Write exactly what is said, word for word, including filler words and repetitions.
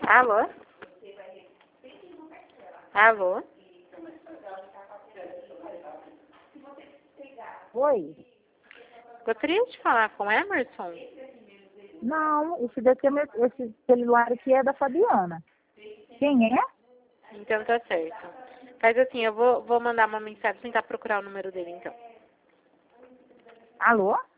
Alô? Alô? Oi? Gostaria de falar com Emerson? Não, esse, daqui é meu, esse celular aqui é da Fabiana. Quem é? Então tá certo. Faz assim, eu vou, vou mandar uma mensagem, tentar procurar o número dele então. Alô?